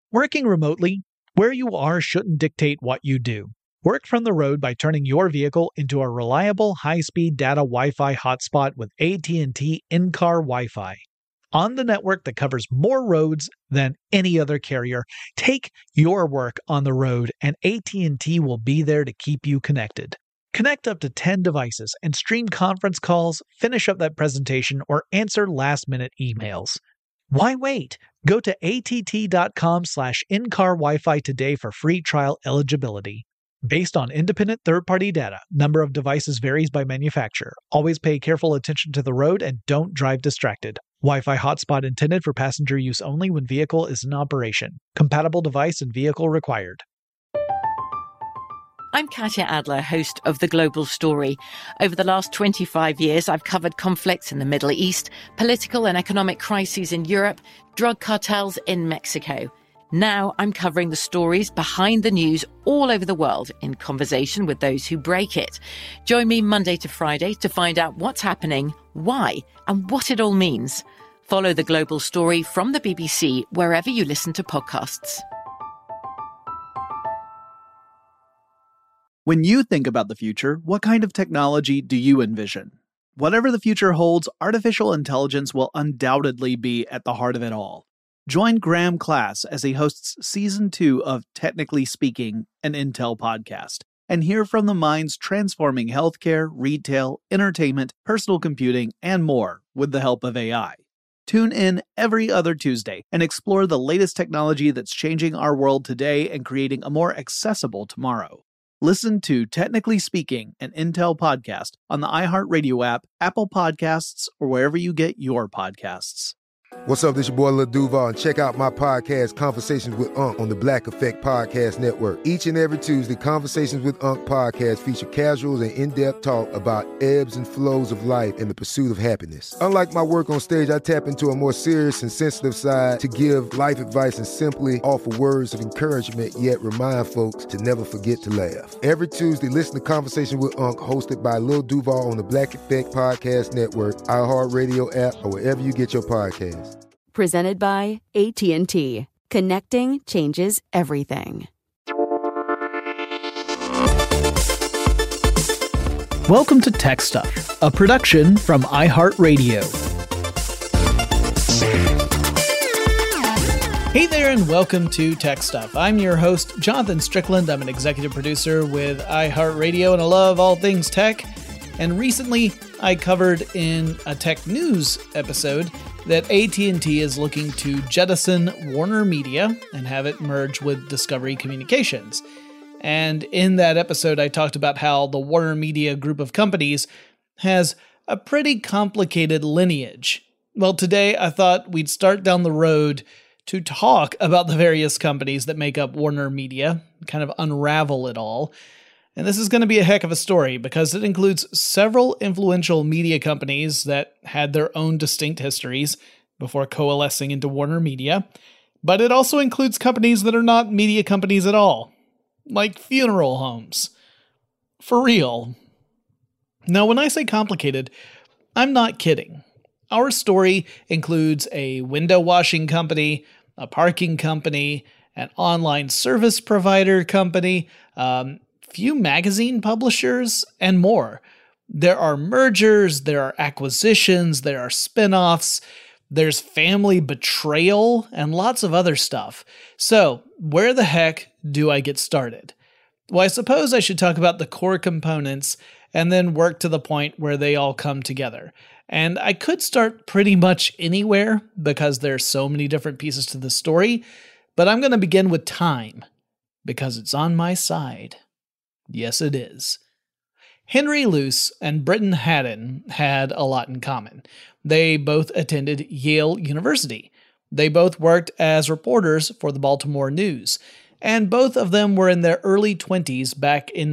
Working remotely, where you are shouldn't dictate what you do. Work from the road by turning your vehicle into a reliable high-speed data Wi-Fi hotspot with AT&T in-car Wi-Fi. On the network that covers more roads than any other carrier, take your work on the road and AT&T will be there to keep you connected. Connect up to 10 devices and stream conference calls, finish up that presentation, or answer last-minute emails. Why wait? Go to att.com/in-car Wi-Fi today for free trial eligibility. Based on independent third-party data, number of devices varies by manufacturer. Always pay careful attention to the road and don't drive distracted. Wi-Fi hotspot intended for passenger use only when vehicle is in operation. Compatible device and vehicle required. I'm Katya Adler, host of The Global Story. Over the last 25 years, I've covered conflicts in the Middle East, political and economic crises in Europe, drug cartels in Mexico. Now I'm covering the stories behind the news all over the world in conversation with those who break it. Join me Monday to Friday to find out what's happening, why, and what it all means. Follow The Global Story from the BBC wherever you listen to podcasts. When you think about the future, what kind of technology do you envision? Whatever the future holds, artificial intelligence will undoubtedly be at the heart of it all. Join Graham Class as he hosts Season 2 of Technically Speaking, an Intel podcast, and hear from the minds transforming healthcare, retail, entertainment, personal computing, and more with the help of AI. Tune in every other Tuesday and explore the latest technology that's changing our world today and creating a more accessible tomorrow. Listen to Technically Speaking, an Intel podcast on the iHeartRadio app, Apple Podcasts, or wherever you get your podcasts. What's up, this your boy Lil Duval, and check out my podcast, Conversations with Unc, on the Black Effect Podcast Network. Each and every Tuesday, Conversations with Unc podcast feature casuals and in-depth talk about ebbs and flows of life and the pursuit of happiness. Unlike my work on stage, I tap into a more serious and sensitive side to give life advice and simply offer words of encouragement, yet remind folks to never forget to laugh. Every Tuesday, listen to Conversation with Unc, hosted by Lil Duval on the Black Effect Podcast Network, iHeartRadio app, or wherever you get your podcasts. Presented by AT&T. Connecting changes everything. Welcome to Tech Stuff, a production from iHeartRadio. Hey there and welcome to Tech Stuff. I'm your host, Jonathan Strickland. I'm an executive producer with iHeartRadio and I love all things tech. And recently I covered in a tech news episode that AT&T is looking to jettison Warner Media and have it merge with Discovery Communications. And in that episode, I talked about how the Warner Media group of companies has a pretty complicated lineage. Well, today I thought we'd start down the road to talk about the various companies that make up Warner Media, kind of unravel it all. And this is going to be a heck of a story because it includes several influential media companies that had their own distinct histories before coalescing into Warner Media. But it also includes companies that are not media companies at all, like funeral homes. For real. Now, when I say complicated, I'm not kidding. Our story includes a window washing company, a parking company, an online service provider company, few magazine publishers, and more. There are mergers, there are acquisitions, there are spin-offs, there's family betrayal, and lots of other stuff. So, where the heck do I get started? Well, I suppose I should talk about the core components and then work to the point where they all come together. And I could start pretty much anywhere because there's so many different pieces to the story, but I'm going to begin with time because it's on my side. Yes, it is. Henry Luce and Britton Haddon had a lot in common. They both attended Yale University. They both worked as reporters for the Baltimore News, and both of them were in their early 20s back in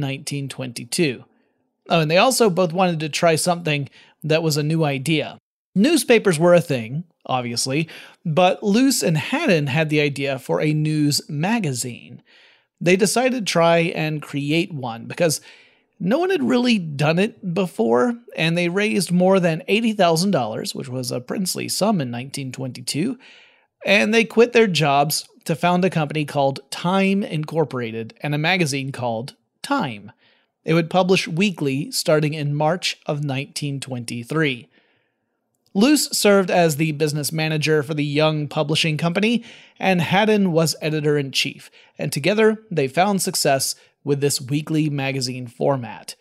1922. Oh, and they also both wanted to try something that was a new idea. Newspapers were a thing, obviously, but Luce and Haddon had the idea for a news magazine. They decided to try and create one because no one had really done it before, and they raised more than $80,000, which was a princely sum in 1922, and they quit their jobs to found a company called Time Incorporated and a magazine called Time. It would publish weekly starting in March of 1923. Luce served as the business manager for the young publishing company, and Haddon was editor-in-chief, and together they found success with this weekly magazine format.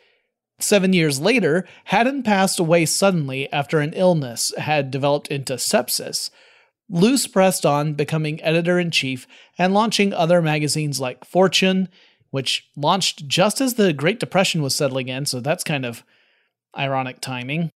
7 years later, Haddon passed away suddenly after an illness had developed into sepsis. Luce pressed on, becoming editor-in-chief and launching other magazines like Fortune, which launched just as the Great Depression was settling in, so that's kind of ironic timing.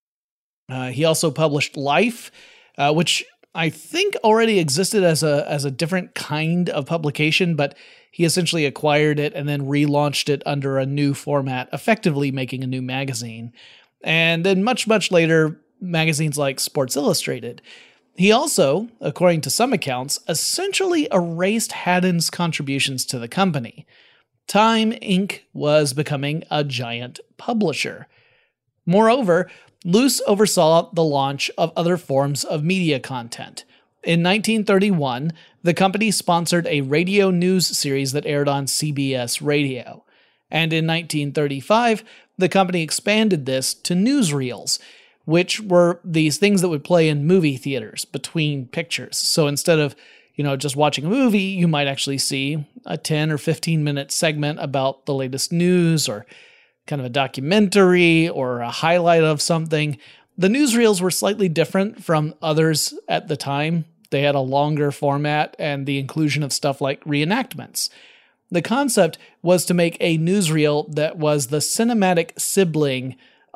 He also published Life, which I think already existed as a different kind of publication, but he essentially acquired it and then relaunched it under a new format, effectively making a new magazine. And then much, much later, magazines like Sports Illustrated. He also, according to some accounts, essentially erased Haddon's contributions to the company. Time Inc. was becoming a giant publisher. Moreover, Luce oversaw the launch of other forms of media content. In 1931, the company sponsored a radio news series that aired on CBS Radio. And in 1935, the company expanded this to newsreels, which were these things that would play in movie theaters between pictures. So instead of, just watching a movie, you might actually see a 10 or 15-minute segment about the latest news or kind of a documentary or a highlight of something. The newsreels were slightly different from others at the time. They had a longer format and the inclusion of stuff like reenactments. The concept was to make a newsreel that was the cinematic sibling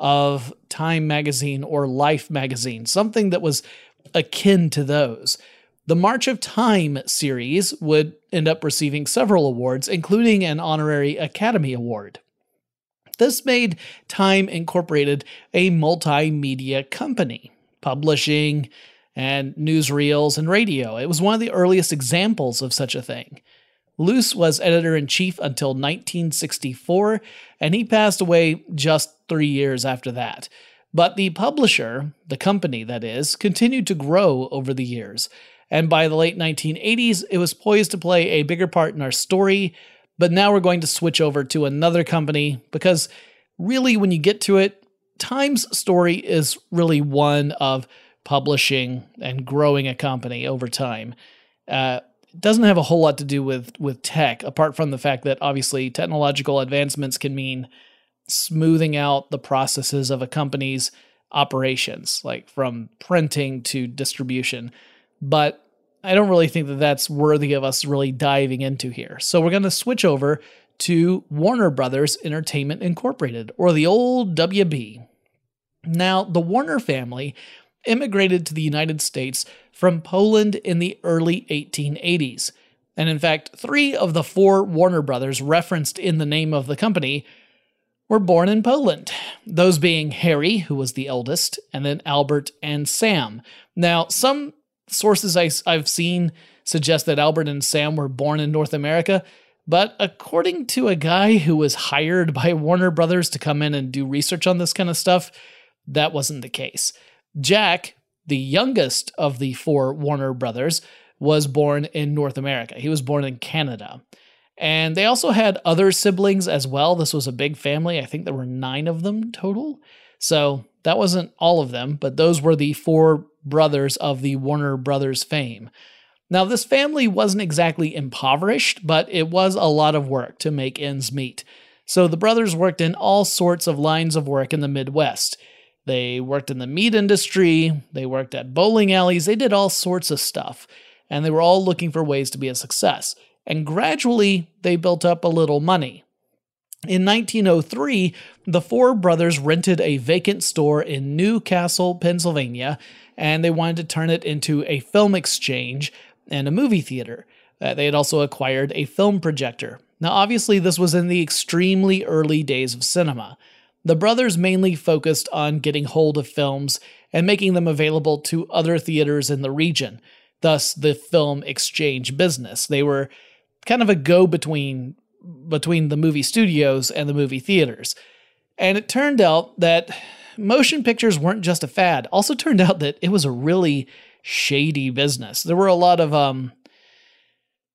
of Time magazine or Life magazine, something that was akin to those. The March of Time series would end up receiving several awards, including an honorary Academy Award. This made Time Incorporated a multimedia company, publishing and newsreels and radio. It was one of the earliest examples of such a thing. Luce was editor-in-chief until 1964, and he passed away just 3 years after that. But the publisher, the company that is, continued to grow over the years, and by the late 1980s, it was poised to play a bigger part in our story. But now we're going to switch over to another company because really when you get to it, Time's story is really one of publishing and growing a company over time. It doesn't have a whole lot to do with tech, apart from the fact that obviously technological advancements can mean smoothing out the processes of a company's operations, like from printing to distribution. But I don't really think that that's worthy of us really diving into here. So we're going to switch over to Warner Brothers Entertainment Incorporated, or the old WB. Now, the Warner family immigrated to the United States from Poland in the early 1880s. And in fact, 3 of the 4 Warner Brothers referenced in the name of the company were born in Poland, those being Harry, who was the eldest, and then Albert and Sam. Now, some sources I've seen suggest that Albert and Sam were born in North America, but according to a guy who was hired by Warner Brothers to come in and do research on this kind of stuff, that wasn't the case. Jack, the youngest of the 4 Warner Brothers, was born in North America. He was born in Canada. And they also had other siblings as well. This was a big family. I think there were 9 of them total. So that wasn't all of them, but those were the 4 brothers of the Warner Brothers fame. Now, this family wasn't exactly impoverished, but it was a lot of work to make ends meet. So the brothers worked in all sorts of lines of work in the Midwest. They worked in the meat industry, they worked at bowling alleys, they did all sorts of stuff, and they were all looking for ways to be a success. And gradually, they built up a little money. In 1903, the 4 brothers rented a vacant store in New Castle, Pennsylvania, and they wanted to turn it into a film exchange and a movie theater. They had also acquired a film projector. Now, obviously, this was in the extremely early days of cinema. The brothers mainly focused on getting hold of films and making them available to other theaters in the region, thus the film exchange business. They were kind of a go-between between the movie studios and the movie theaters. And it turned out that motion pictures weren't just a fad. Also turned out that it was a really shady business. There were a lot of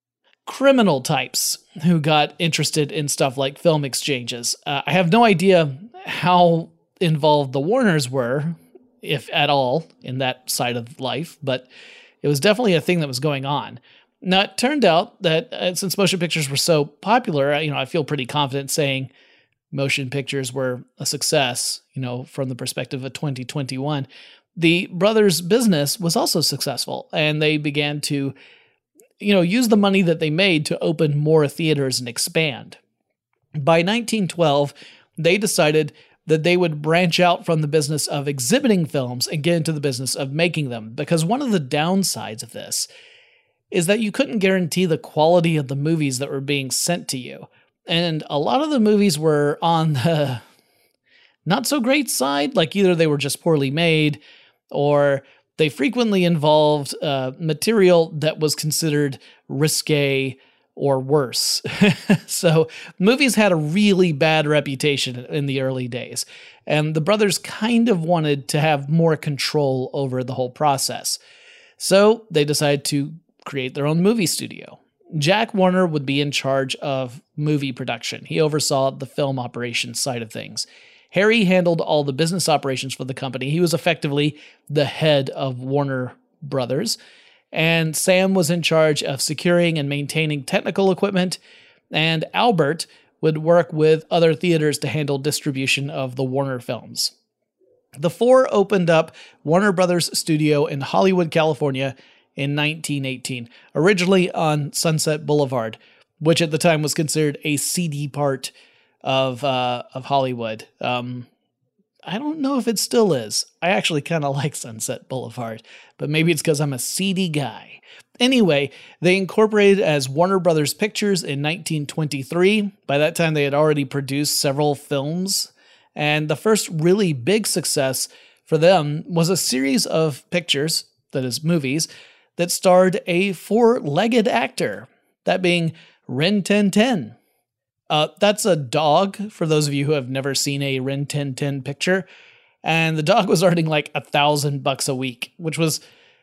criminal types who got interested in stuff like film exchanges. I have no idea how involved the Warners were, if at all, in that side of life, but it was definitely a thing that was going on. Now, it turned out that since motion pictures were so popular, I feel pretty confident saying motion pictures were a success, from the perspective of 2021. The brothers' business was also successful, and they began to, use the money that they made to open more theaters and expand. By 1912, they decided that they would branch out from the business of exhibiting films and get into the business of making them, because one of the downsides of this is that you couldn't guarantee the quality of the movies that were being sent to you. And a lot of the movies were on the not so great side, like either they were just poorly made or they frequently involved material that was considered risque or worse. So movies had a really bad reputation in the early days, and the brothers kind of wanted to have more control over the whole process. So they decided to create their own movie studio. Jack Warner would be in charge of movie production. He oversaw the film operations side of things. Harry handled all the business operations for the company. He was effectively the head of Warner Brothers. And Sam was in charge of securing and maintaining technical equipment. And Albert would work with other theaters to handle distribution of the Warner films. The four opened up Warner Brothers Studio in Hollywood, California in 1918, originally on Sunset Boulevard, which at the time was considered a seedy part of Hollywood. I don't know if it still is. I actually kind of like Sunset Boulevard, but maybe it's because I'm a seedy guy. Anyway, they incorporated as Warner Brothers Pictures in 1923. By that time, they had already produced several films, and the first really big success for them was a series of pictures, that is movies, that starred a four-legged actor, that being Rin Tin Tin. That's a dog, for those of you who have never seen a Rin Tin Tin picture. And the dog was earning like $1,000 a week, which was,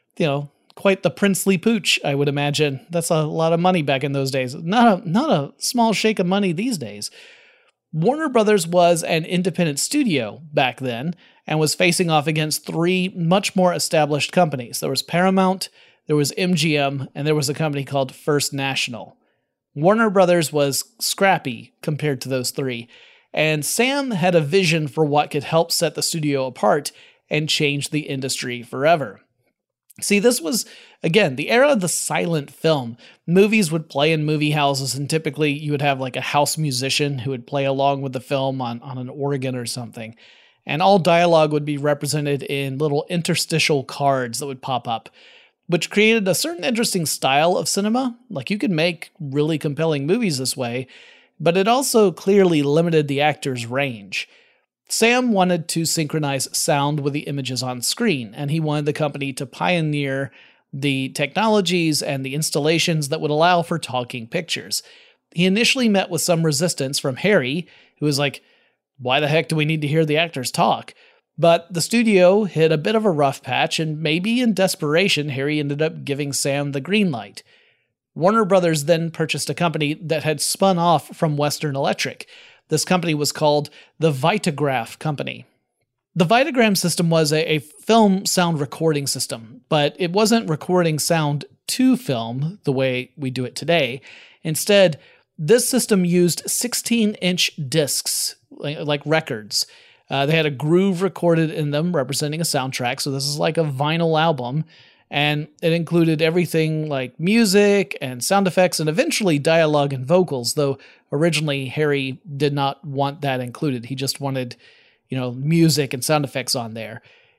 quite the princely pooch, I would imagine. That's a lot of money back in those days. Not a small shake of money these days. Warner Brothers was an independent studio back then and was facing off against three much more established companies. There was Paramount, there was MGM, and there was a company called First National. Warner Brothers was scrappy compared to those three, and Sam had a vision for what could help set the studio apart and change the industry forever. See, this was, again, the era of the silent film. Movies would play in movie houses, and typically you would have like a house musician who would play along with the film on an organ or something. And all dialogue would be represented in little interstitial cards that would pop up, which created a certain interesting style of cinema. Like, you could make really compelling movies this way, but it also clearly limited the actor's range. Sam wanted to synchronize sound with the images on screen, and he wanted the company to pioneer the technologies and the installations that would allow for talking pictures. He initially met with some resistance from Harry, who was like, why the heck do we need to hear the actors talk? But the studio hit a bit of a rough patch, and maybe in desperation, Harry ended up giving Sam the green light. Warner Brothers then purchased a company that had spun off from Western Electric. This company was called the Vitagraph Company. The Vitagram system was a film sound recording system, but it wasn't recording sound to film the way we do it today. Instead, this system used 16-inch discs, like records. They had a groove recorded in them representing a soundtrack, so this is like a vinyl album, and it included everything like music and sound effects and eventually dialogue and vocals, though originally Harry did not want that included. He just wanted, music and sound effects on there.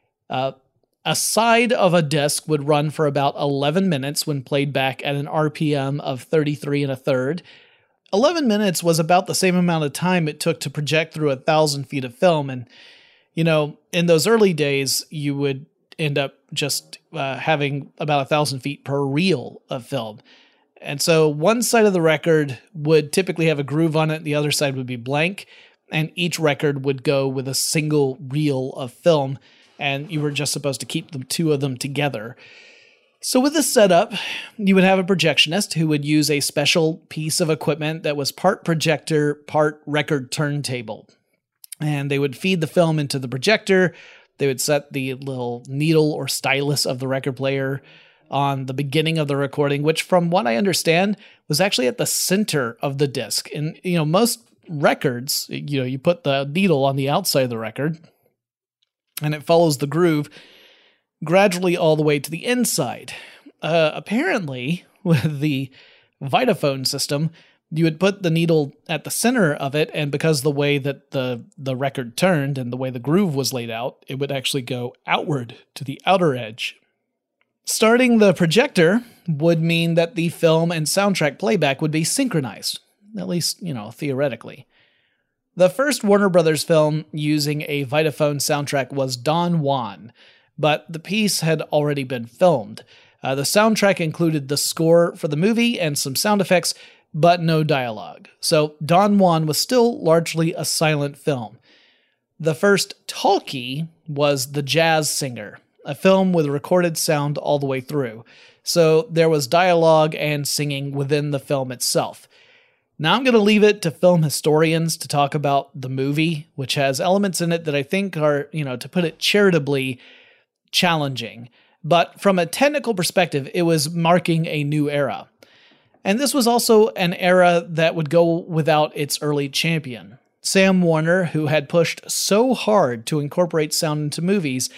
A side of a disc would run for about 11 minutes when played back at an RPM of 33 1/3. 11 minutes was about the same amount of time it took to project through 1,000 feet of film. And, in those early days, you would end up just having about 1,000 feet per reel of film. And so one side of the record would typically have a groove on it, the other side would be blank, and each record would go with a single reel of film, and you were just supposed to keep the two of them together. So with this setup, you would have a projectionist who would use a special piece of equipment that was part projector, part record turntable. And they would feed the film into the projector. They would set the little needle or stylus of the record player on the beginning of the recording, which from what I understand was actually at the center of the disc. And, most records, you put the needle on the outside of the record and it follows the groove gradually all the way to the inside. Apparently, with the Vitaphone system, you would put the needle at the center of it, and because the way that the record turned and the way the groove was laid out, it would actually go outward to the outer edge. Starting the projector would mean that the film and soundtrack playback would be synchronized, at least, theoretically. The first Warner Brothers film using a Vitaphone soundtrack was Don Juan, but the piece had already been filmed. The soundtrack included the score for the movie and some sound effects, but no dialogue. So Don Juan was still largely a silent film. The first talkie was The Jazz Singer, a film with recorded sound all the way through. So there was dialogue and singing within the film itself. Now I'm going to leave it to film historians to talk about the movie, which has elements in it that I think are, to put it charitably, challenging. But from a technical perspective, it was marking a new era. And this was also an era that would go without its early champion. Sam Warner, who had pushed so hard to incorporate sound into movies,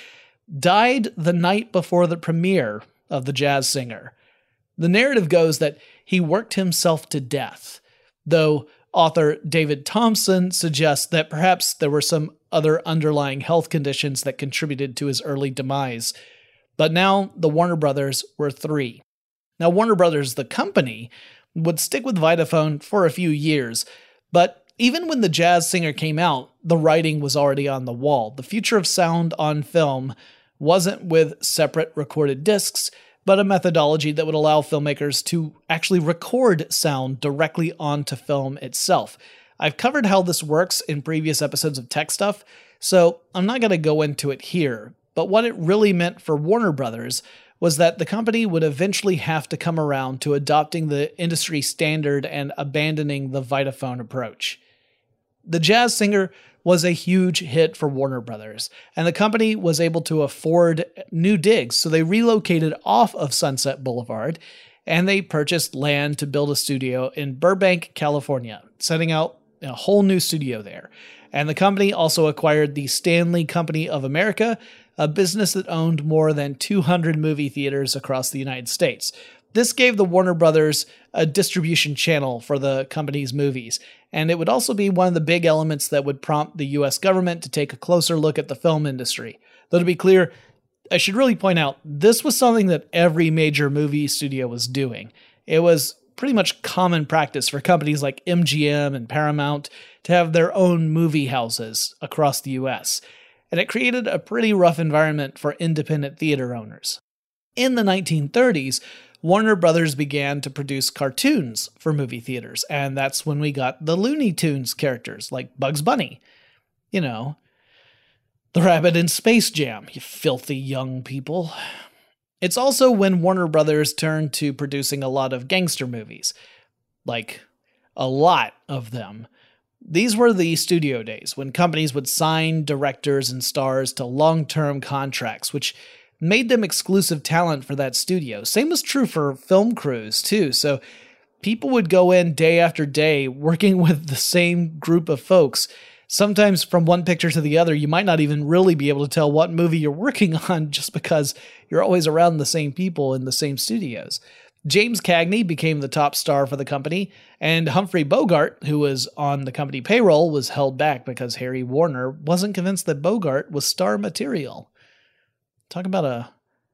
died the night before the premiere of The Jazz Singer. The narrative goes that he worked himself to death, though author David Thompson suggests that perhaps there were some other underlying health conditions that contributed to his early demise. But now the Warner Brothers were three. Now Warner Brothers, the company, would stick with Vitaphone for a few years, but even when The Jazz Singer came out, the writing was already on the wall. The future of sound on film wasn't with separate recorded discs, but a methodology that would allow filmmakers to actually record sound directly onto film itself. I've covered how this works in previous episodes of Tech Stuff, so I'm not going to go into it here, but what it really meant for Warner Brothers was that the company would eventually have to come around to adopting the industry standard and abandoning the Vitaphone approach. The Jazz Singer was a huge hit for Warner Brothers, and the company was able to afford new digs, so they relocated off of Sunset Boulevard, and they purchased land to build a studio in Burbank, California, setting out a whole new studio there. And the company also acquired the Stanley Company of America, a business that owned more than 200 movie theaters across the United States. This gave the Warner Brothers a distribution channel for the company's movies, and it would also be one of the big elements that would prompt the US government to take a closer look at the film industry. Though to be clear, I should really point out, this was something that every major movie studio was doing. It was pretty much common practice for companies like MGM and Paramount to have their own movie houses across the US, and it created a pretty rough environment for independent theater owners. In the 1930s, Warner Brothers began to produce cartoons for movie theaters, and that's when we got the Looney Tunes characters like Bugs Bunny. The rabbit in Space Jam, you filthy young people. It's also when Warner Brothers turned to producing a lot of gangster movies. Like, a lot of them. These were the studio days, when companies would sign directors and stars to long-term contracts, which made them exclusive talent for that studio. Same was true for film crews, too. So people would go in day after day working with the same group of folks. Sometimes from one picture to the other, you might not even really be able to tell what movie you're working on just because you're always around the same people in the same studios. James Cagney became the top star for the company, and Humphrey Bogart, who was on the company payroll, was held back because Harry Warner wasn't convinced that Bogart was star material. Talk about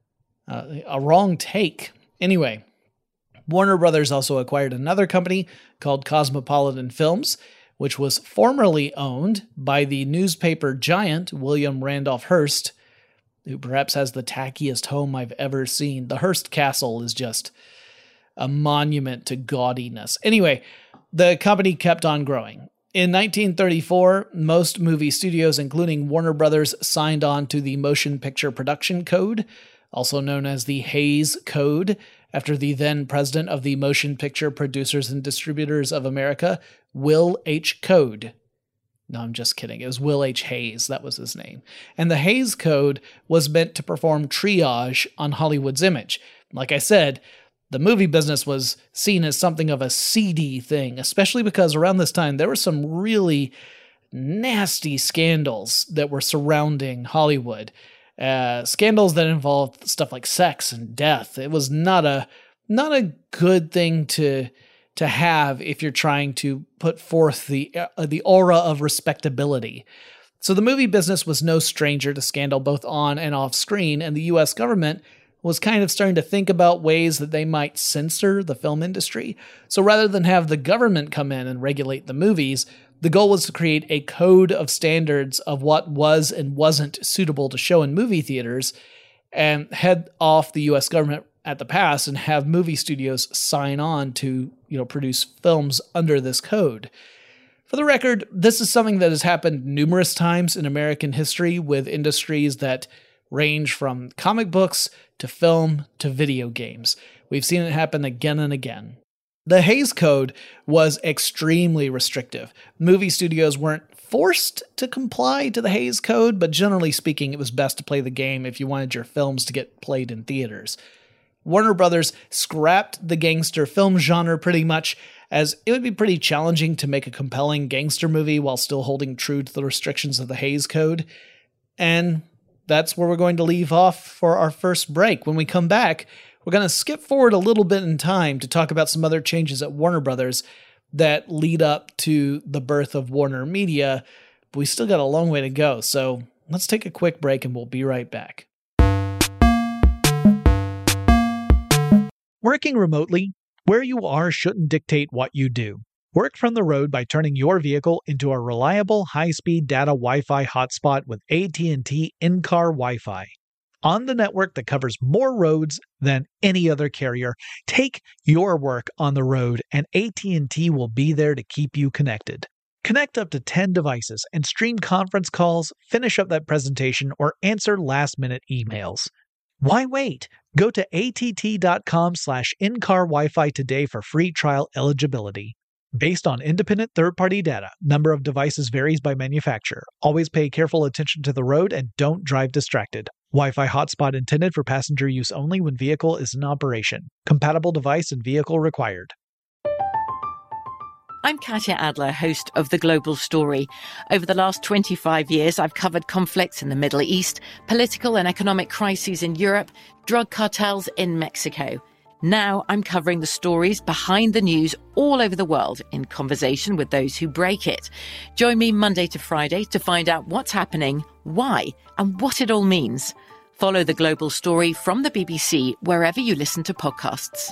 a wrong take. Anyway, Warner Brothers also acquired another company called Cosmopolitan Films, which was formerly owned by the newspaper giant William Randolph Hearst, who perhaps has the tackiest home I've ever seen. The Hearst Castle is just a monument to gaudiness. Anyway, the company kept on growing. In 1934, most movie studios, including Warner Brothers, signed on to the Motion Picture Production Code, also known as the Hays Code, after the then president of the Motion Picture Producers and Distributors of America, Will H. Code. No, I'm just kidding. It was Will H. Hays. That was his name. And the Hays Code was meant to perform triage on Hollywood's image. Like I said, the movie business was seen as something of a seedy thing, especially because around this time there were some really nasty scandals that were surrounding Hollywood. Scandals that involved stuff like sex and death. It was not a good thing to have if you're trying to put forth the aura of respectability. So the movie business was no stranger to scandal both on and off screen, and the U.S. government was kind of starting to think about ways that they might censor the film industry. So rather than have the government come in and regulate the movies, the goal was to create a code of standards of what was and wasn't suitable to show in movie theaters and head off the U.S. government at the pass and have movie studios sign on to, produce films under this code. For the record, this is something that has happened numerous times in American history with industries that range from comic books to film to video games. We've seen it happen again and again. The Hays Code was extremely restrictive. Movie studios weren't forced to comply to the Hays Code, but generally speaking, it was best to play the game if you wanted your films to get played in theaters. Warner Brothers scrapped the gangster film genre pretty much, as it would be pretty challenging to make a compelling gangster movie while still holding true to the restrictions of the Hays Code. And that's where we're going to leave off for our first break. When we come back, we're going to skip forward a little bit in time to talk about some other changes at Warner Brothers that lead up to the birth of Warner Media, but we still got a long way to go. So let's take a quick break and we'll be right back. Working remotely, where you are shouldn't dictate what you do. Work from the road by turning your vehicle into a reliable, high-speed data Wi-Fi hotspot with AT&T in-car Wi-Fi. On the network that covers more roads than any other carrier, take your work on the road and AT&T will be there to keep you connected. Connect up to 10 devices and stream conference calls, finish up that presentation, or answer last-minute emails. Why wait? Go to att.com/in-car Wi-Fi today for free trial eligibility. Based on independent third-party data, number of devices varies by manufacturer. Always pay careful attention to the road and don't drive distracted. Wi-Fi hotspot intended for passenger use only when vehicle is in operation. Compatible device and vehicle required. I'm Katya Adler, host of The Global Story. Over the last 25 years, I've covered conflicts in the Middle East, political and economic crises in Europe, drug cartels in Mexico. Now I'm covering the stories behind the news all over the world in conversation with those who break it. Join me Monday to Friday to find out what's happening, why, and what it all means. Follow The Global Story from the BBC wherever you listen to podcasts.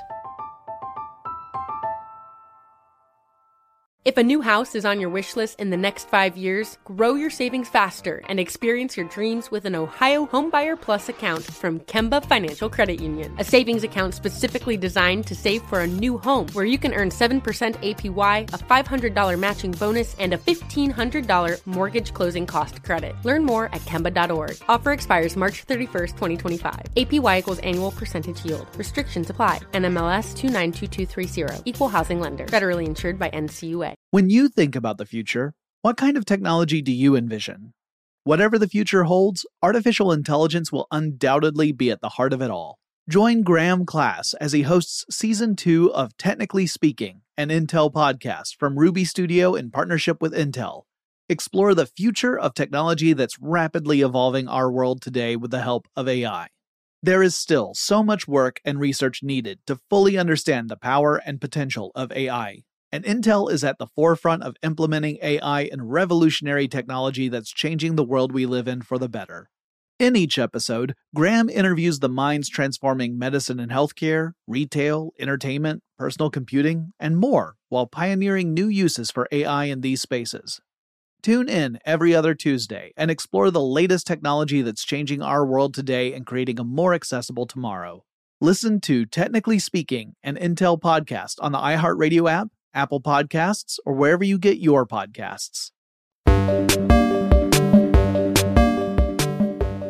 If a new house is on your wish list in the next 5 years, grow your savings faster and experience your dreams with an Ohio Homebuyer Plus account from Kemba Financial Credit Union. A savings account specifically designed to save for a new home, where you can earn 7% APY, a $500 matching bonus, and a $1,500 mortgage closing cost credit. Learn more at Kemba.org. Offer expires March 31st, 2025. APY equals annual percentage yield. Restrictions apply. NMLS 292230. Equal housing lender. Federally insured by NCUA. When you think about the future, what kind of technology do you envision? Whatever the future holds, artificial intelligence will undoubtedly be at the heart of it all. Join Graham Class as he hosts Season 2 of Technically Speaking, an Intel podcast from Ruby Studio in partnership with Intel. Explore the future of technology that's rapidly evolving our world today with the help of AI. There is still so much work and research needed to fully understand the power and potential of AI. And Intel is at the forefront of implementing AI in revolutionary technology that's changing the world we live in for the better. In each episode, Graham interviews the minds transforming medicine and healthcare, retail, entertainment, personal computing, and more, while pioneering new uses for AI in these spaces. Tune in every other Tuesday and explore the latest technology that's changing our world today and creating a more accessible tomorrow. Listen to Technically Speaking, an Intel podcast on the iHeartRadio app, Apple Podcasts, or wherever you get your podcasts.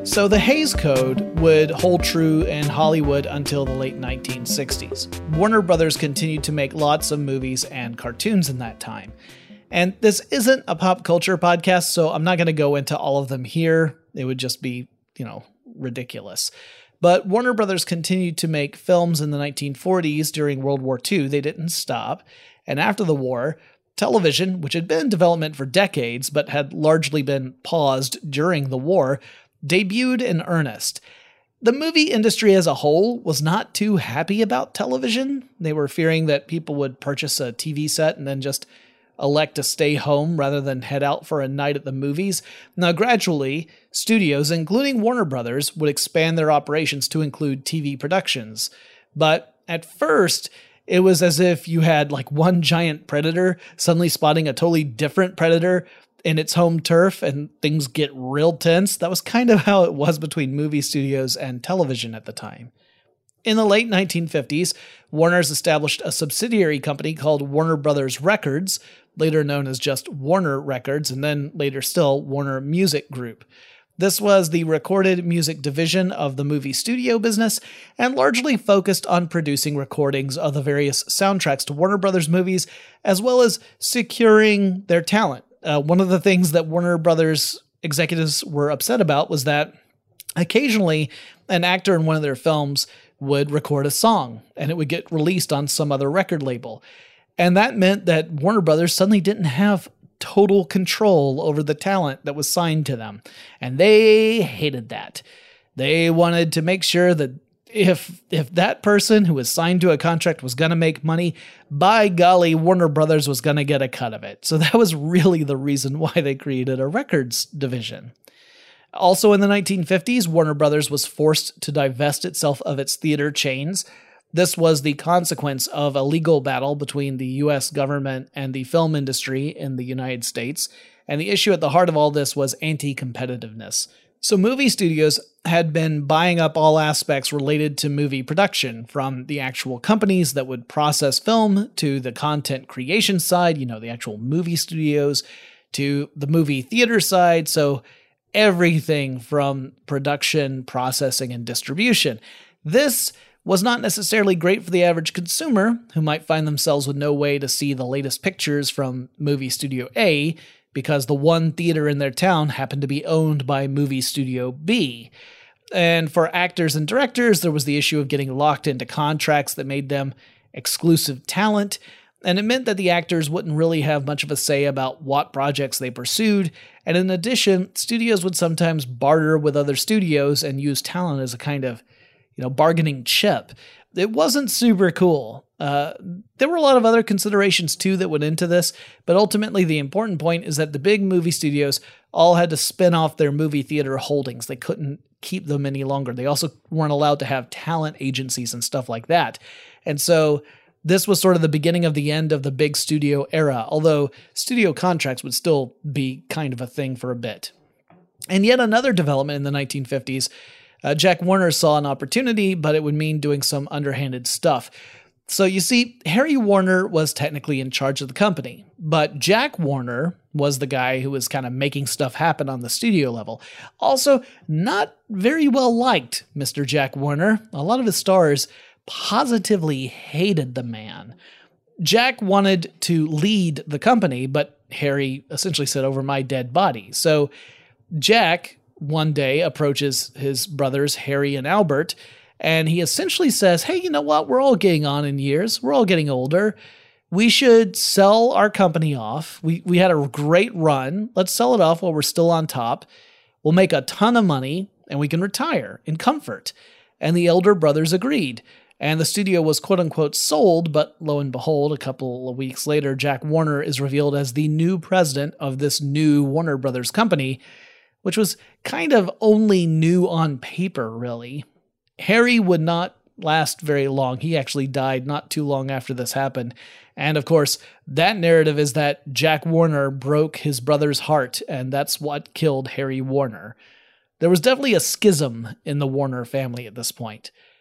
So the Hays Code would hold true in Hollywood until the late 1960s. Warner Brothers continued to make lots of movies and cartoons in that time. And this isn't a pop culture podcast, so I'm not going to go into all of them here. It would just be, ridiculous. But Warner Brothers continued to make films in the 1940s during World War II. They didn't stop. And after the war, television, which had been in development for decades but had largely been paused during the war, debuted in earnest. The movie industry as a whole was not too happy about television. They were fearing that people would purchase a TV set and then just elect to stay home rather than head out for a night at the movies. Now, gradually, studios, including Warner Brothers, would expand their operations to include TV productions. But at first, it was as if you had like one giant predator suddenly spotting a totally different predator in its home turf, and things get real tense. That was kind of how it was between movie studios and television at the time. In the late 1950s, Warner's established a subsidiary company called Warner Brothers Records, later known as just Warner Records, and then later still Warner Music Group. This was the recorded music division of the movie studio business and largely focused on producing recordings of the various soundtracks to Warner Brothers movies, as well as securing their talent. One of the things that Warner Brothers executives were upset about was that occasionally an actor in one of their films would record a song and it would get released on some other record label. And that meant that Warner Brothers suddenly didn't have total control over the talent that was signed to them. And they hated that. They wanted to make sure that if that person who was signed to a contract was going to make money, by golly, Warner Brothers was going to get a cut of it. So that was really the reason why they created a records division. Also in the 1950s, Warner Brothers was forced to divest itself of its theater chains. This was the consequence of a legal battle between the U.S. government and the film industry in the United States, and the issue at the heart of all this was anti-competitiveness. So movie studios had been buying up all aspects related to movie production, from the actual companies that would process film to the content creation side, the actual movie studios, to the movie theater side, so everything from production, processing, and distribution. This was not necessarily great for the average consumer, who might find themselves with no way to see the latest pictures from Movie Studio A because the one theater in their town happened to be owned by Movie Studio B. And for actors and directors, there was the issue of getting locked into contracts that made them exclusive talent, and it meant that the actors wouldn't really have much of a say about what projects they pursued, and in addition, studios would sometimes barter with other studios and use talent as a kind of bargaining chip. It wasn't super cool. There were a lot of other considerations too that went into this, but ultimately the important point is that the big movie studios all had to spin off their movie theater holdings. They couldn't keep them any longer. They also weren't allowed to have talent agencies and stuff like that. And so this was sort of the beginning of the end of the big studio era, although studio contracts would still be kind of a thing for a bit. And yet another development in the 1950s, Jack Warner saw an opportunity, but it would mean doing some underhanded stuff. So you see, Harry Warner was technically in charge of the company, but Jack Warner was the guy who was kind of making stuff happen on the studio level. Also, not very well liked, Mr. Jack Warner. A lot of his stars positively hated the man. Jack wanted to lead the company, but Harry essentially said, "Over my dead body." So Jack one day approaches his brothers, Harry and Albert, and he essentially says, "Hey, you know what? We're all getting on in years. We're all getting older. We should sell our company off. We had a great run. Let's sell it off while we're still on top. We'll make a ton of money, and we can retire in comfort." And the elder brothers agreed. And the studio was quote-unquote sold, but lo and behold, a couple of weeks later, Jack Warner is revealed as the new president of this new Warner Brothers company, which was kind of only new on paper, really. Harry would not last very long. He actually died not too long after this happened. And of course, that narrative is that Jack Warner broke his brother's heart, and that's what killed Harry Warner. There was definitely a schism in the Warner family at this point.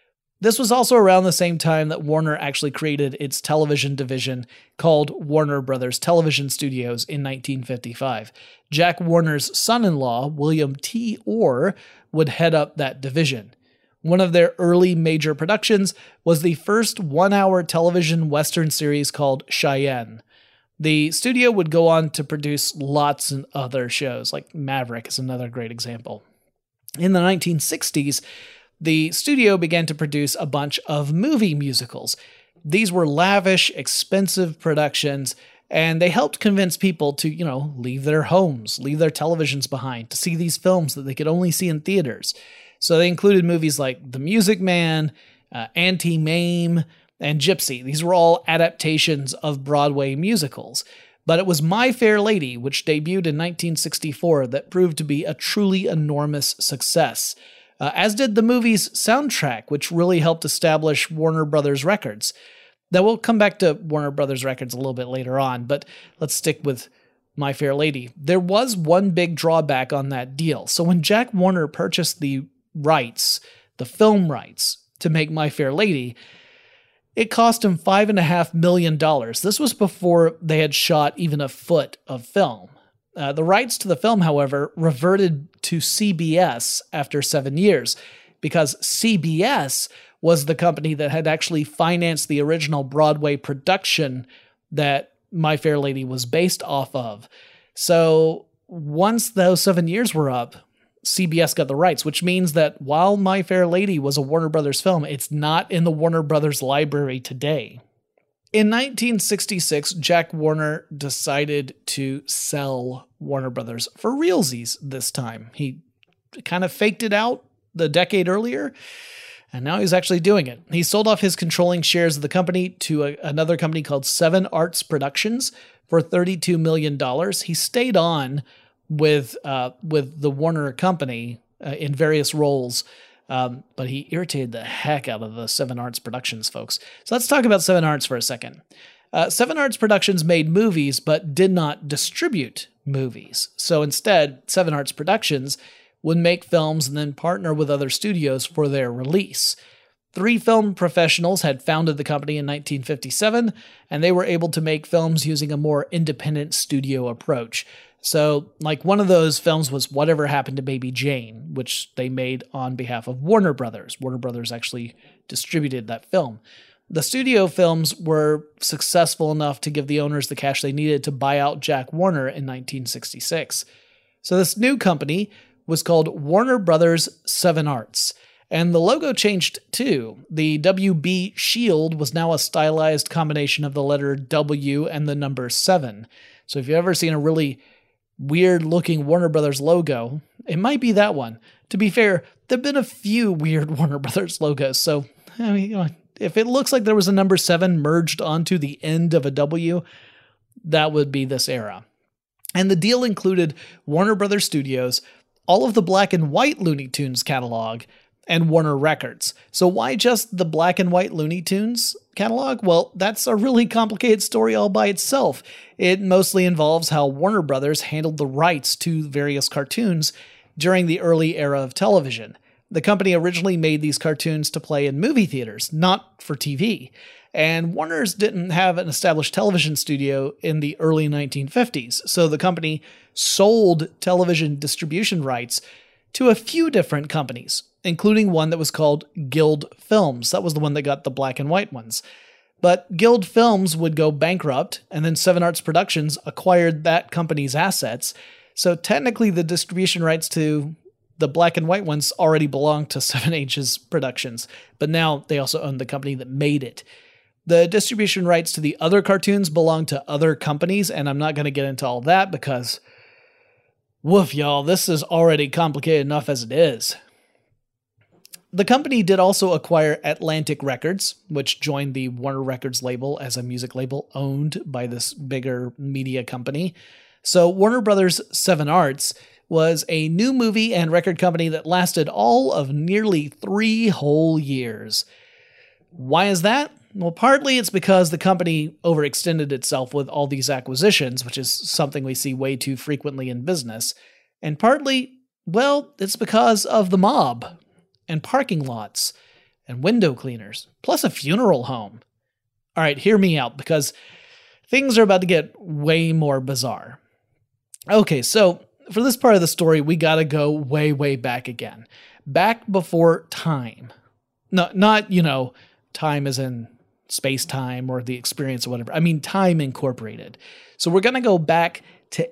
This was also around the same time that Warner actually created its television division called Warner Brothers Television Studios in 1955. Jack Warner's son-in-law, William T. Orr, would head up that division. One of their early major productions was the first one-hour television Western series called Cheyenne. The studio would go on to produce lots of other shows, like Maverick is another great example. In the 1960s, the studio began to produce a bunch of movie musicals. These were lavish, expensive productions, and they helped convince people to, leave their homes, leave their televisions behind, to see these films that they could only see in theaters. So they included movies like The Music Man, Auntie Mame, and Gypsy. These were all adaptations of Broadway musicals. But it was My Fair Lady, which debuted in 1964, that proved to be a truly enormous success. As did the movie's soundtrack, which really helped establish Warner Brothers Records. Now, we'll come back to Warner Brothers Records a little bit later on, but let's stick with My Fair Lady. There was one big drawback on that deal. So when Jack Warner purchased the rights, the film rights, to make My Fair Lady, it cost him $5.5 million. This was before they had shot even a foot of film. The rights to the film, however, reverted to CBS after 7 years, because CBS was the company that had actually financed the original Broadway production that My Fair Lady was based off of. So once those 7 years were up, CBS got the rights, which means that while My Fair Lady was a Warner Brothers film, it's not in the Warner Brothers library today. In 1966, Jack Warner decided to sell Warner Brothers for realsies this time. He kind of faked it out the decade earlier, and now he's actually doing it. He sold off his controlling shares of the company to another company called Seven Arts Productions for $32 million. He stayed on with the Warner Company in various roles, but he irritated the heck out of the Seven Arts Productions folks. So let's talk about Seven Arts for a second. Seven Arts Productions made movies, but did not distribute movies. So instead, Seven Arts Productions would make films and then partner with other studios for their release. 3 film professionals had founded the company in 1957, and they were able to make films using a more independent studio approach. So, like, one of those films was Whatever Happened to Baby Jane, which they made on behalf of Warner Brothers. Warner Brothers actually distributed that film. The studio films were successful enough to give the owners the cash they needed to buy out Jack Warner in 1966. So this new company was called Warner Brothers Seven Arts, and the logo changed too. The WB shield was now a stylized combination of the letter W and the number 7. So if you've ever seen a really weird-looking Warner Brothers logo, it might be that one. To be fair, there have been a few weird Warner Brothers logos, so if it looks like there was a number 7 merged onto the end of a W, that would be this era. And the deal included Warner Brothers Studios, all of the black and white Looney Tunes catalog, and Warner Records. So why just the black and white Looney Tunes catalog? Well, that's a really complicated story all by itself. It mostly involves how Warner Brothers handled the rights to various cartoons during the early era of television. The company originally made these cartoons to play in movie theaters, not for TV. And Warner's didn't have an established television studio in the early 1950s, so the company sold television distribution rights to a few different companies, including one that was called Guild Films. That was the one that got the black and white ones. But Guild Films would go bankrupt, and then Seven Arts Productions acquired that company's assets. So technically the distribution rights to the black and white ones already belonged to 7H's Productions, but now they also own the company that made it. The distribution rights to the other cartoons belong to other companies, and I'm not going to get into all that because, woof, y'all, this is already complicated enough as it is. The company did also acquire Atlantic Records, which joined the Warner Records label as a music label owned by this bigger media company. So Warner Brothers Seven Arts was a new movie and record company that lasted all of nearly 3 whole years. Why is that? Well, partly it's because the company overextended itself with all these acquisitions, which is something we see way too frequently in business. And partly, well, it's because of the mob and parking lots. and window cleaners, plus a funeral home. All right, hear me out because things are about to get way more bizarre. Okay, so for this part of the story, we got to go way, way back again. Back before time. No, not, time as in space-time or the experience or whatever. I mean, Time Incorporated. So we're going to go back to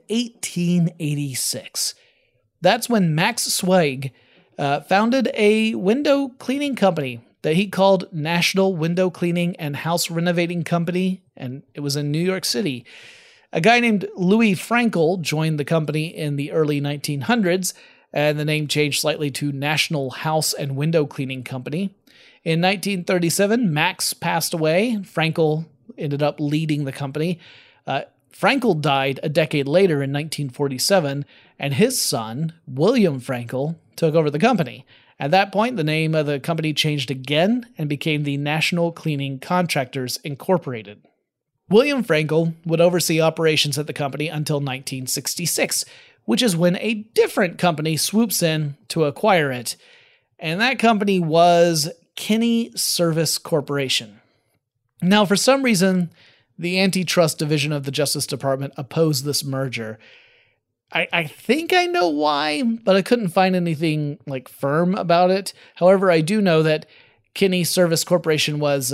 1886. That's when Max Zweig founded a window cleaning company that he called National Window Cleaning and House Renovating Company, and it was in New York City. A guy named Louis Frankel joined the company in the early 1900s, and the name changed slightly to National House and Window Cleaning Company. In 1937, Max passed away. Frankel ended up leading the company. Frankel died a decade later in 1947, and his son, William Frankel, took over the company. At that point, the name of the company changed again and became the National Cleaning Contractors Incorporated. William Frankel would oversee operations at the company until 1966, which is when a different company swoops in to acquire it, and that company was Kinney Service Corporation. Now, for some reason, the antitrust division of the Justice Department opposed this merger. I think I know why, but I couldn't find anything firm about it. However, I do know that Kinney Service Corporation was,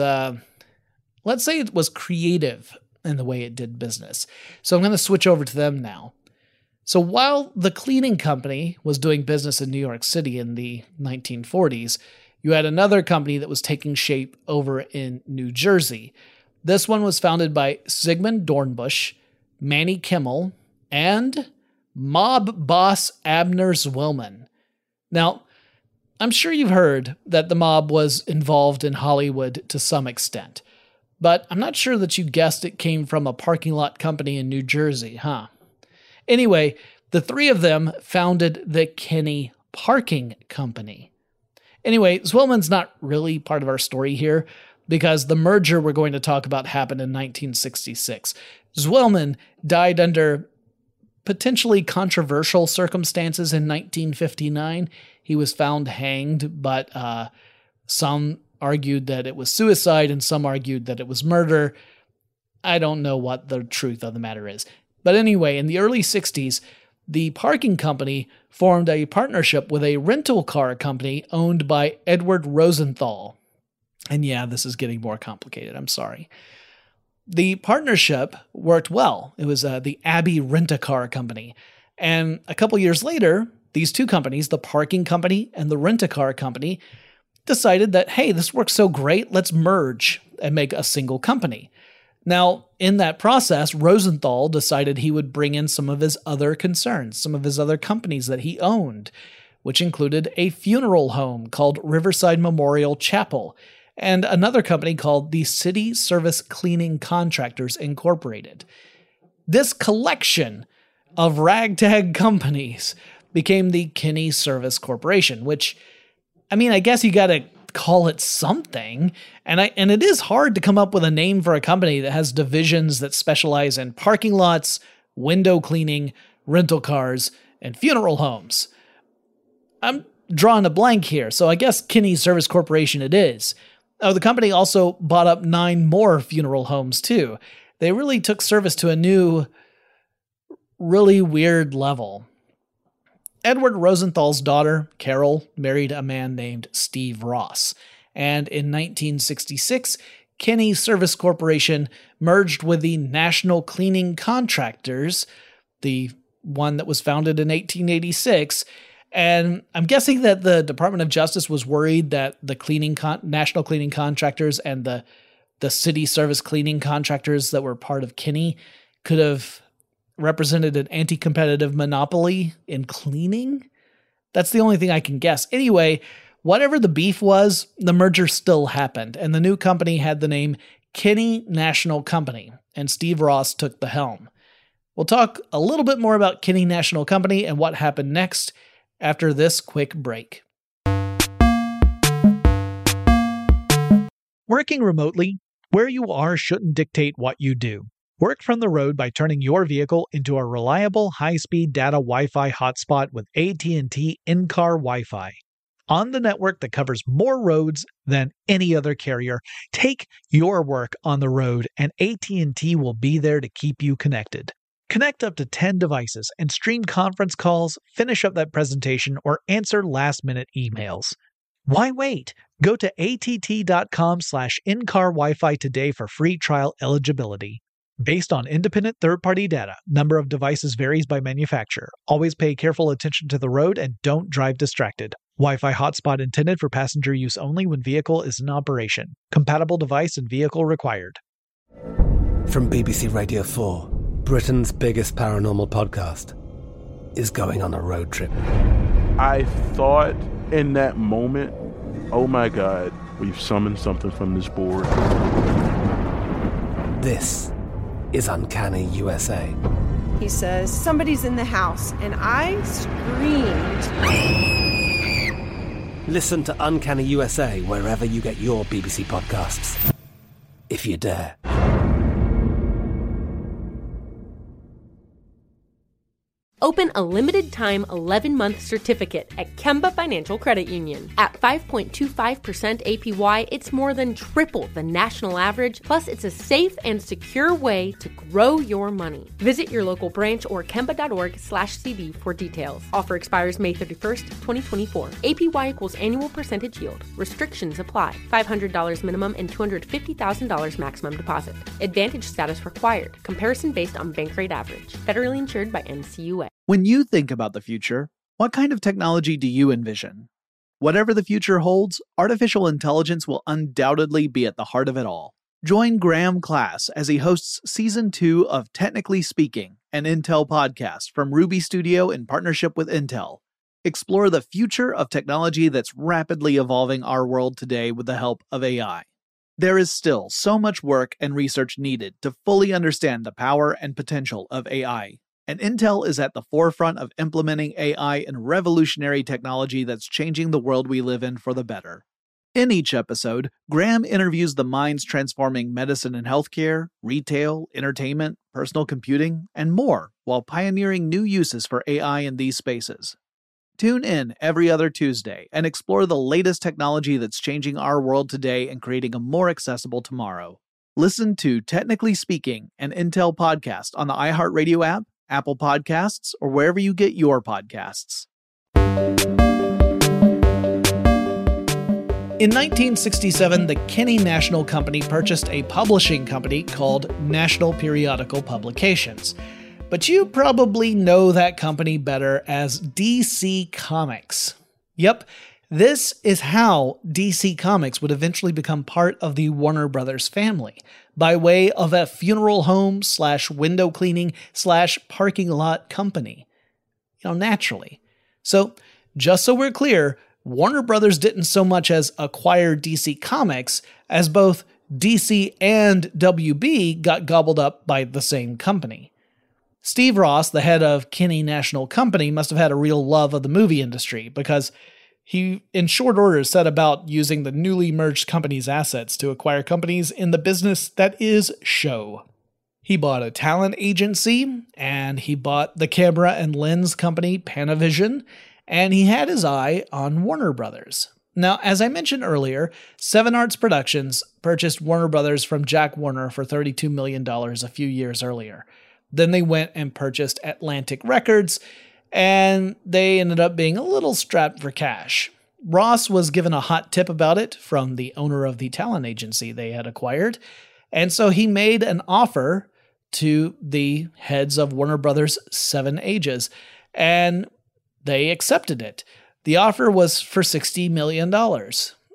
let's say it was creative in the way it did business. So I'm going to switch over to them now. So while the cleaning company was doing business in New York City in the 1940s, you had another company that was taking shape over in New Jersey. This one was founded by Sigmund Dornbusch, Manny Kimmel, and mob boss Abner Zwillman. Now, I'm sure you've heard that the mob was involved in Hollywood to some extent, but I'm not sure that you guessed it came from a parking lot company in New Jersey, huh? Anyway, the three of them founded the Kinney Parking Company. Anyway, Zwillman's not really part of our story here because the merger we're going to talk about happened in 1966. Zwillman died under potentially controversial circumstances in 1959. He was found hanged, but some argued that it was suicide and some argued that it was murder. I don't know what the truth of the matter is. But anyway, in the early 60s, the parking company formed a partnership with a rental car company owned by Edward Rosenthal. And yeah, this is getting more complicated. I'm sorry. The partnership worked well. It was the Abbey Rent-A-Car Company. And a couple years later, these two companies, the parking company and the rent-a-car company, decided that, hey, this works so great, let's merge and make a single company. Now, in that process, Rosenthal decided he would bring in some of his other concerns, some of his other companies that he owned, which included a funeral home called Riverside Memorial Chapel, and another company called the City Service Cleaning Contractors Incorporated. This collection of ragtag companies became the Kinney Service Corporation, which, I guess you gotta call it something, and it is hard to come up with a name for a company that has divisions that specialize in parking lots, window cleaning, rental cars, and funeral homes. I'm drawing a blank here, so I guess Kinney Service Corporation it is. Oh, the company also bought up 9 more funeral homes, too. They really took service to a new, really weird level. Edward Rosenthal's daughter, Carol, married a man named Steve Ross. And in 1966, Kinney Service Corporation merged with the National Cleaning Contractors, the one that was founded in 1886. And I'm guessing that the Department of Justice was worried that the National Cleaning Contractors and the City Service Cleaning Contractors that were part of Kinney could have represented an anti-competitive monopoly in cleaning. That's the only thing I can guess. Anyway, whatever the beef was, the merger still happened, and the new company had the name Kinney National Company, and Steve Ross took the helm. We'll talk a little bit more about Kinney National Company and what happened next after this quick break. Working remotely, where you are shouldn't dictate what you do. Work from the road by turning your vehicle into a reliable high-speed data Wi-Fi hotspot with AT&T in-car Wi-Fi. on the network that covers more roads than any other carrier. Take your work on the road, and AT&T will be there to keep you connected. Connect up to 10 devices and stream conference calls, finish up that presentation, or answer last-minute emails. Why wait? Go to att.com/in-car Wi-Fi today for free trial eligibility. Based on independent third-party data, number of devices varies by manufacturer. Always pay careful attention to the road and don't drive distracted. Wi-Fi hotspot intended for passenger use only when vehicle is in operation. Compatible device and vehicle required. From BBC Radio 4, Britain's biggest paranormal podcast is going on a road trip. I thought in that moment, oh my God, we've summoned something from this board. This is Uncanny USA. He says, somebody's in the house, and I screamed. Listen to Uncanny USA wherever you get your BBC podcasts, if you dare. Open a limited-time 11-month certificate at Kemba Financial Credit Union. At 5.25% APY, it's more than triple the national average, plus it's a safe and secure way to grow your money. Visit your local branch or kemba.org/cb for details. Offer expires May 31st, 2024. APY equals annual percentage yield. Restrictions apply. $500 minimum and $250,000 maximum deposit. Advantage status required. Comparison based on bank rate average. Federally insured by NCUA. When you think about the future, what kind of technology do you envision? Whatever the future holds, artificial intelligence will undoubtedly be at the heart of it all. Join Graham Class as he hosts Season 2 of Technically Speaking, an Intel podcast from Ruby Studio in partnership with Intel. Explore the future of technology that's rapidly evolving our world today with the help of AI. There is still so much work and research needed to fully understand the power and potential of AI. And Intel is at the forefront of implementing AI and revolutionary technology that's changing the world we live in for the better. In each episode, Graham interviews the minds transforming medicine and healthcare, retail, entertainment, personal computing, and more, while pioneering new uses for AI in these spaces. Tune in every other Tuesday and explore the latest technology that's changing our world today and creating a more accessible tomorrow. Listen to Technically Speaking, an Intel podcast on the iHeartRadio app, Apple Podcasts, or wherever you get your podcasts. In 1967, the Kinney National Company purchased a publishing company called National Periodical Publications. But you probably know that company better as DC Comics. Yep, this is how DC Comics would eventually become part of the Warner Brothers family, by way of a funeral home / window cleaning / parking lot company. Naturally. So, just so we're clear, Warner Brothers didn't so much as acquire DC Comics as both DC and WB got gobbled up by the same company. Steve Ross, the head of Kinney National Company, must have had a real love of the movie industry because he, in short order, set about using the newly merged company's assets to acquire companies in the business that is show. He bought a talent agency, and he bought the camera and lens company Panavision, and he had his eye on Warner Brothers. Now, as I mentioned earlier, Seven Arts Productions purchased Warner Brothers from Jack Warner for $32 million a few years earlier. Then they went and purchased Atlantic Records, and they ended up being a little strapped for cash. Ross was given a hot tip about it from the owner of the talent agency they had acquired, and so he made an offer to the heads of Warner Brothers' Seven Ages, and they accepted it. The offer was for $60 million, or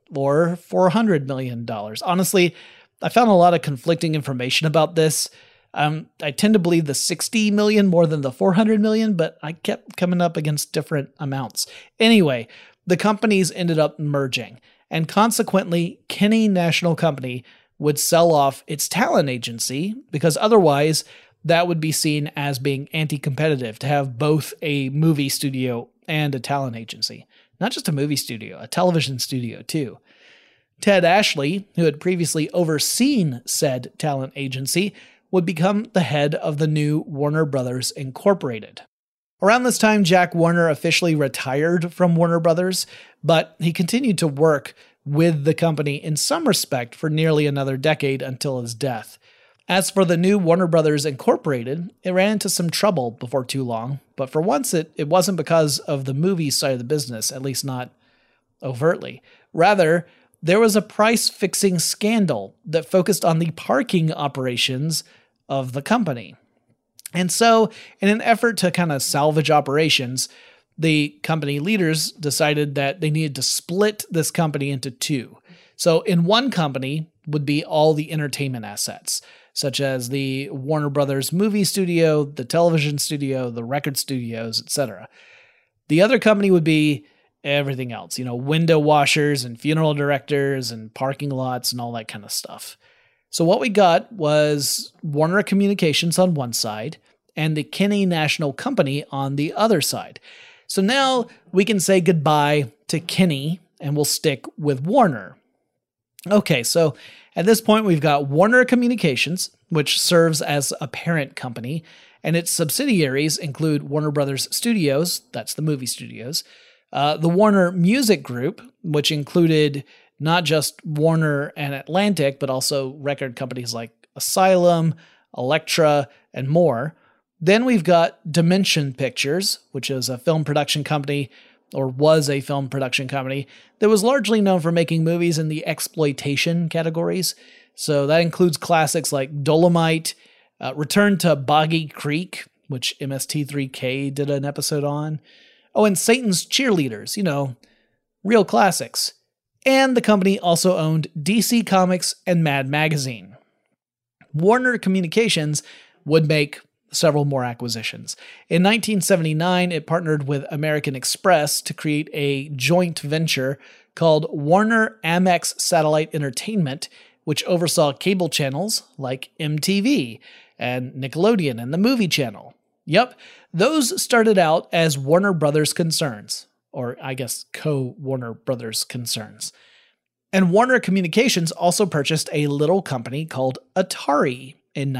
$400 million. Honestly, I found a lot of conflicting information about this. I tend to believe the $60 million more than the $400 million, but I kept coming up against different amounts. Anyway, the companies ended up merging, and consequently, Kinney National Company would sell off its talent agency because otherwise that would be seen as being anti-competitive to have both a movie studio and a talent agency. Not just a movie studio, a television studio too. Ted Ashley, who had previously overseen said talent agency, would become the head of the new Warner Brothers Incorporated. Around this time, Jack Warner officially retired from Warner Brothers, but he continued to work with the company in some respect for nearly another decade until his death. As for the new Warner Brothers Incorporated, it ran into some trouble before too long, but for once it wasn't because of the movie side of the business, at least not overtly. Rather, there was a price-fixing scandal that focused on the parking operations of the company. And so, in an effort to kind of salvage operations, the company leaders decided that they needed to split this company into two. So in one company would be all the entertainment assets, such as the Warner Brothers movie studio, the television studio, the record studios, etc. The other company would be everything else, window washers and funeral directors and parking lots and all that kind of stuff. So what we got was Warner Communications on one side and the Kinney National Company on the other side. So now we can say goodbye to Kinney and we'll stick with Warner. Okay, so at this point we've got Warner Communications, which serves as a parent company, and its subsidiaries include Warner Brothers Studios, that's the movie studios, the Warner Music Group, which included not just Warner and Atlantic, but also record companies like Asylum, Elektra, and more. Then we've got Dimension Pictures, which is a film production company, or was a film production company, that was largely known for making movies in the exploitation categories. So that includes classics like Dolomite, Return to Boggy Creek, which MST3K did an episode on. Oh, and Satan's Cheerleaders, real classics. And the company also owned DC Comics and Mad Magazine. Warner Communications would make several more acquisitions. In 1979, it partnered with American Express to create a joint venture called Warner Amex Satellite Entertainment, which oversaw cable channels like MTV and Nickelodeon and the Movie Channel. Yep, those started out as Warner Brothers concerns, or I guess co-Warner Brothers concerns. And Warner Communications also purchased a little company called Atari in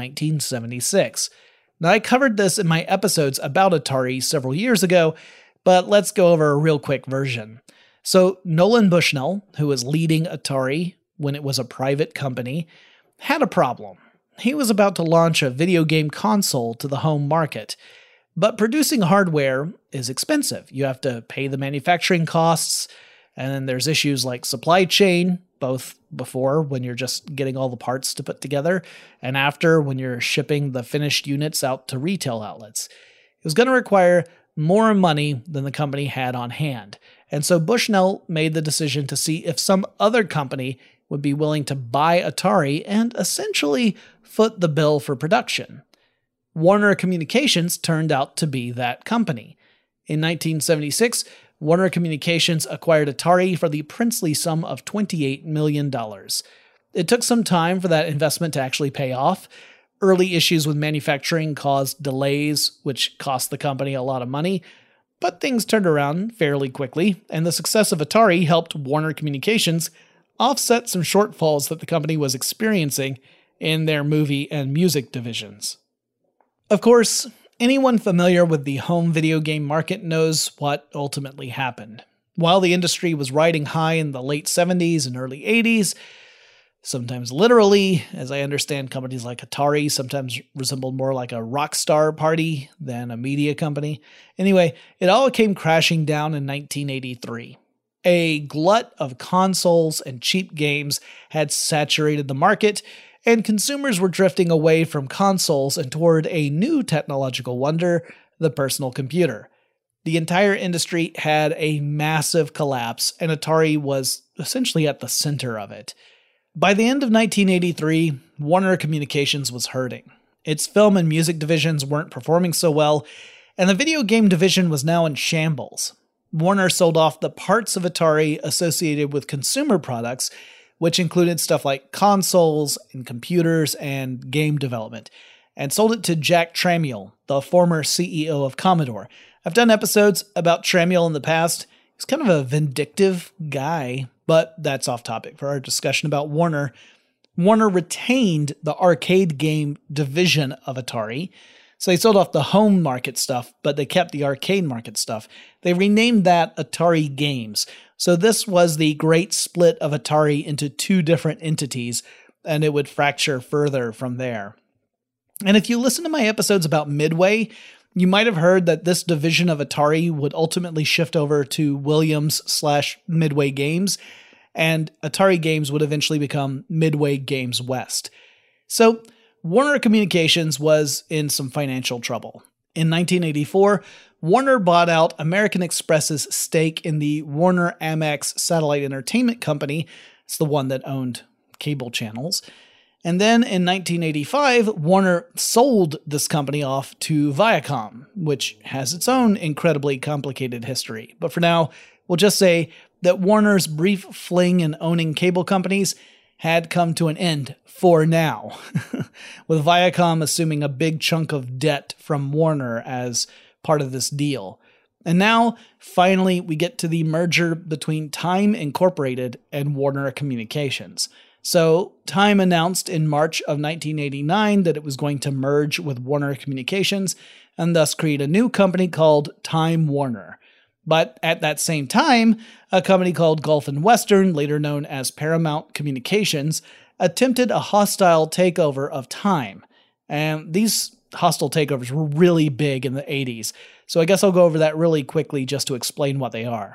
1976. Now, I covered this in my episodes about Atari several years ago, but let's go over a real quick version. So Nolan Bushnell, who was leading Atari when it was a private company, had a problem. He was about to launch a video game console to the home market, but producing hardware is expensive. You have to pay the manufacturing costs, and then there's issues like supply chain, both before when you're just getting all the parts to put together, and after when you're shipping the finished units out to retail outlets. It was going to require more money than the company had on hand, and so Bushnell made the decision to see if some other company would be willing to buy Atari and essentially foot the bill for production. Warner Communications turned out to be that company. In 1976, Warner Communications acquired Atari for the princely sum of $28 million. It took some time for that investment to actually pay off. Early issues with manufacturing caused delays, which cost the company a lot of money, but things turned around fairly quickly, and the success of Atari helped Warner Communications offset some shortfalls that the company was experiencing in their movie and music divisions. Of course, anyone familiar with the home video game market knows what ultimately happened. While the industry was riding high in the late 70s and early 80s, sometimes literally, as I understand companies like Atari sometimes resembled more like a rock star party than a media company. Anyway, it all came crashing down in 1983. A glut of consoles and cheap games had saturated the market, and consumers were drifting away from consoles and toward a new technological wonder, the personal computer. The entire industry had a massive collapse, and Atari was essentially at the center of it. By the end of 1983, Warner Communications was hurting. Its film and music divisions weren't performing so well, and the video game division was now in shambles. Warner sold off the parts of Atari associated with consumer products, which included stuff like consoles and computers and game development, and sold it to Jack Tramiel, the former CEO of Commodore. I've done episodes about Tramiel in the past. He's kind of a vindictive guy, but that's off topic for our discussion about Warner. Warner retained the arcade game division of Atari, So they sold off the home market stuff, but they kept the arcade market stuff. They renamed that Atari Games. So this was the great split of Atari into two different entities, and it would fracture further from there. And if you listen to my episodes about Midway, you might have heard that this division of Atari would ultimately shift over to Williams/Midway Games, and Atari Games would eventually become Midway Games West. So Warner Communications was in some financial trouble. In 1984, Warner bought out American Express's stake in the Warner Amex Satellite Entertainment Company. It's the one that owned cable channels. And then in 1985, Warner sold this company off to Viacom, which has its own incredibly complicated history. But for now, we'll just say that Warner's brief fling in owning cable companies had come to an end for now, with Viacom assuming a big chunk of debt from Warner as part of this deal. And now, finally, we get to the merger between Time Incorporated and Warner Communications. So, Time announced in March of 1989 that it was going to merge with Warner Communications and thus create a new company called Time Warner. But at that same time, a company called Gulf and Western, later known as Paramount Communications, attempted a hostile takeover of Time. And these hostile takeovers were really big in the 80s. So I guess I'll go over that really quickly just to explain what they are.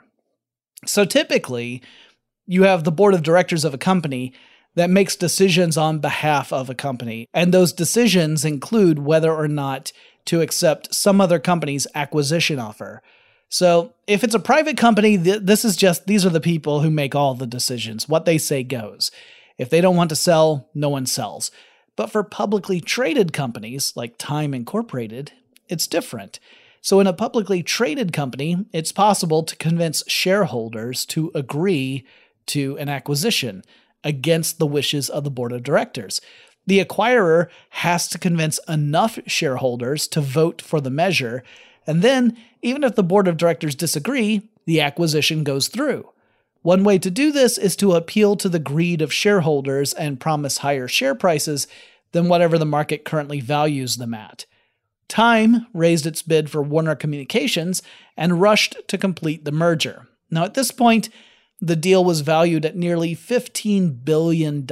So typically, you have the board of directors of a company that makes decisions on behalf of a company. And those decisions include whether or not to accept some other company's acquisition offer. So if it's a private company, these are the people who make all the decisions. What they say goes. If they don't want to sell, no one sells. But for publicly traded companies like Time Incorporated, it's different. So in a publicly traded company, it's possible to convince shareholders to agree to an acquisition against the wishes of the board of directors. The acquirer has to convince enough shareholders to vote for the measure, and then, even if the board of directors disagree, the acquisition goes through. One way to do this is to appeal to the greed of shareholders and promise higher share prices than whatever the market currently values them at. Time raised its bid for Warner Communications and rushed to complete the merger. Now, at this point, the deal was valued at nearly $15 billion.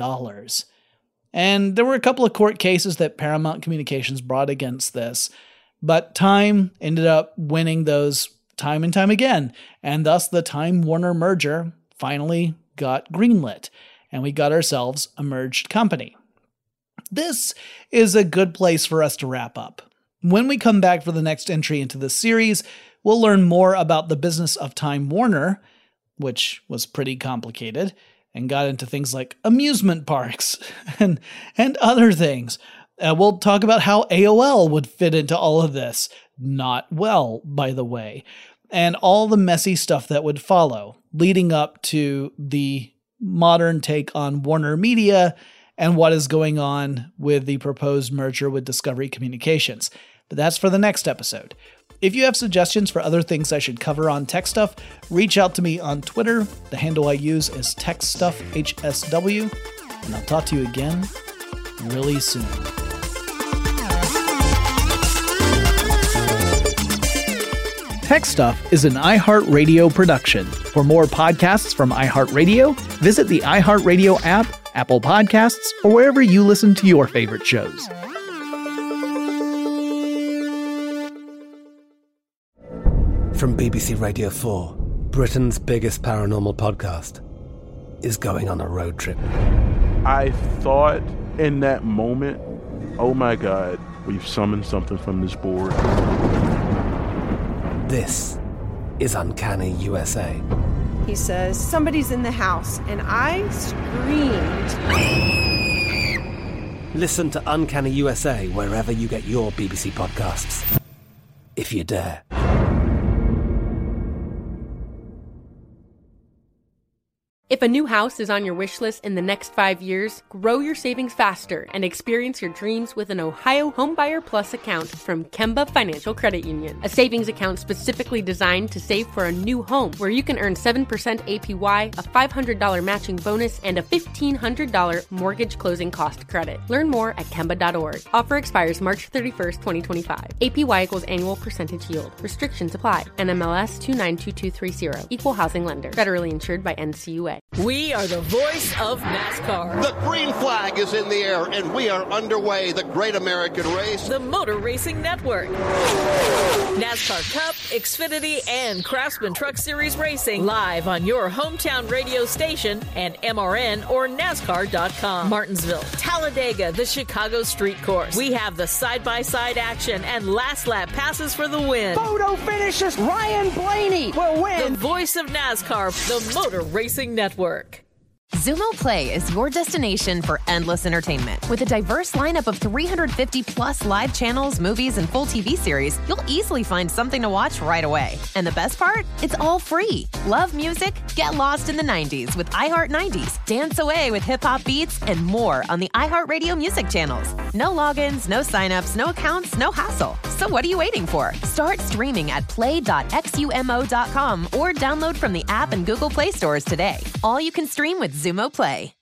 And there were a couple of court cases that Paramount Communications brought against this, but Time ended up winning those time and time again, and thus the Time-Warner merger finally got greenlit, and we got ourselves a merged company. This is a good place for us to wrap up. When we come back for the next entry into the series, we'll learn more about the business of Time Warner, which was pretty complicated, and got into things like amusement parks and other things. We'll talk about how AOL would fit into all of this. Not well, by the way. And all the messy stuff that would follow, leading up to the modern take on Warner Media and what is going on with the proposed merger with Discovery Communications. But that's for the next episode. If you have suggestions for other things I should cover on Tech Stuff, reach out to me on Twitter. The handle I use is TechStuffHSW. And I'll talk to you again really soon. Tech Stuff is an iHeartRadio production. For more podcasts from iHeartRadio, visit the iHeartRadio app, Apple Podcasts, or wherever you listen to your favorite shows. From BBC Radio 4, Britain's biggest paranormal podcast is going on a road trip. I thought in that moment, oh my God, we've summoned something from this board. This is Uncanny USA. He says, somebody's in the house, and I screamed. Listen to Uncanny USA wherever you get your BBC podcasts, if you dare. If a new house is on your wish list in the next 5 years, grow your savings faster and experience your dreams with an Ohio Homebuyer Plus account from Kemba Financial Credit Union. A savings account specifically designed to save for a new home, where you can earn 7% APY, a $500 matching bonus, and a $1,500 mortgage closing cost credit. Learn more at Kemba.org. Offer expires March 31st, 2025. APY equals annual percentage yield. Restrictions apply. NMLS 292230. Equal housing lender. Federally insured by NCUA. We are the voice of NASCAR. The green flag is in the air, and we are underway. The great American race. The Motor Racing Network. NASCAR Cup, Xfinity, and Craftsman Truck Series Racing live on your hometown radio station and MRN or NASCAR.com. Martinsville, Talladega, the Chicago Street Course. We have the side-by-side action and last lap passes for the win. Photo finishes. Ryan Blaney will win. The voice of NASCAR, the Motor Racing Network. Xumo Play is your destination for endless entertainment. With a diverse lineup of 350 plus live channels, movies, and full TV series, you'll easily find something to watch right away. And the best part? It's all free. Love music? Get lost in the 90s with iHeart 90s, dance away with hip-hop beats, and more on the iHeartRadio music channels. No logins, no signups, no accounts, no hassle. So what are you waiting for? Start streaming at play.xumo.com or download from the app and Google Play stores today. All you can stream with Xumo Play.